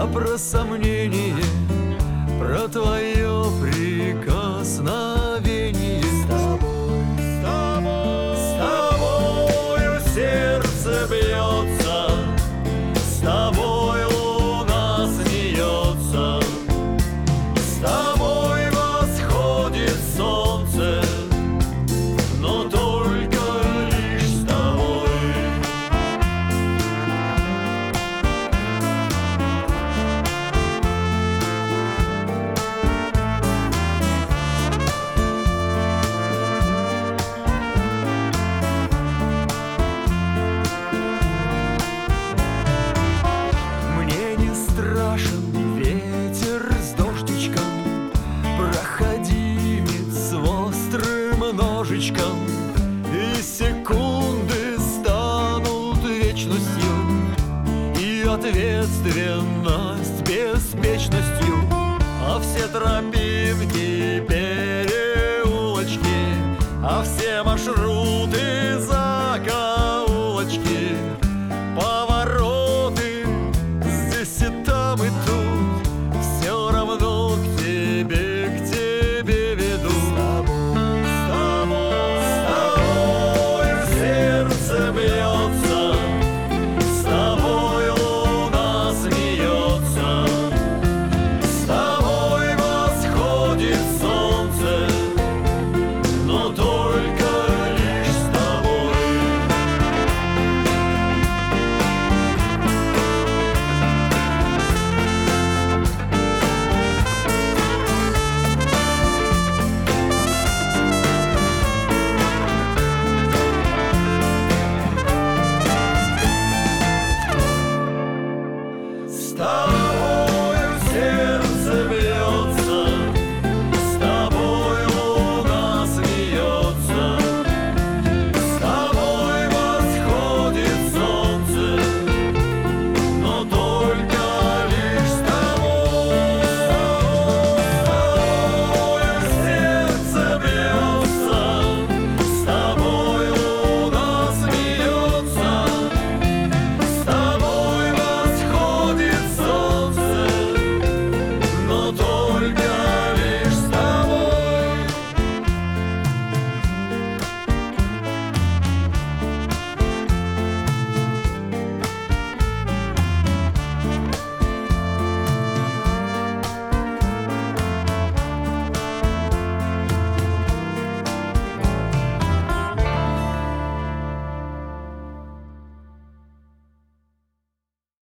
А про сомнение, про твое прикосновение. С тобою сердце бьется, с тобой луна смеется, с тобой восходит солнце, но только лишь с тобой. Мне не страшен ветер с дождичком, проходимец с острым ножичком, и секунды станут вечностью, и ответственность беспечностью, а все тропинки